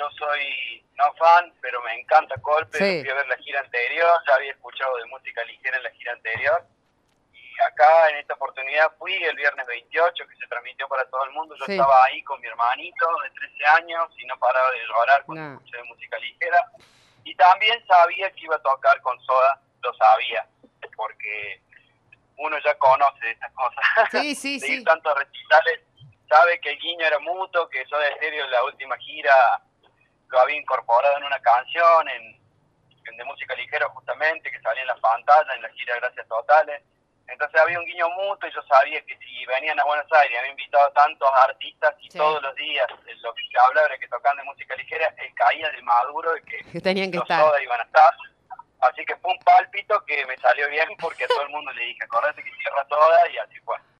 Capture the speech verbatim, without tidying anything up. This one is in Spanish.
yo soy no fan, pero me encanta Coldplay, Sí. lo fui a ver la gira anterior, ya había escuchado de música ligera en la gira anterior, y acá en esta oportunidad fui el viernes veintiocho, que se transmitió para todo el mundo, yo Sí. estaba ahí con mi hermanito de trece años y no paraba de llorar cuando No. escuché de música ligera, y también sabía que iba a tocar con Soda, lo sabía, porque uno ya conoce estas cosas, Sí, sí, de ir sí. tanto a recitales, sabe que el guiño era mutuo, que Soda Stereo en la última gira lo había incorporado en una canción, en, en de música ligera justamente, que salía en la pantalla, en la gira Gracias Totales. Entonces había un guiño mutuo y yo sabía que si venían a Buenos Aires, había invitado a tantos artistas y Sí. todos los días eh, lo que se hablaba era que tocaban de música ligera, él caía de maduro de que Que tenían que los estar. Soda iban a estar. Así que fue un pálpito que me salió bien porque a todo el mundo le dije, acordate que cierra Soda, y así fue.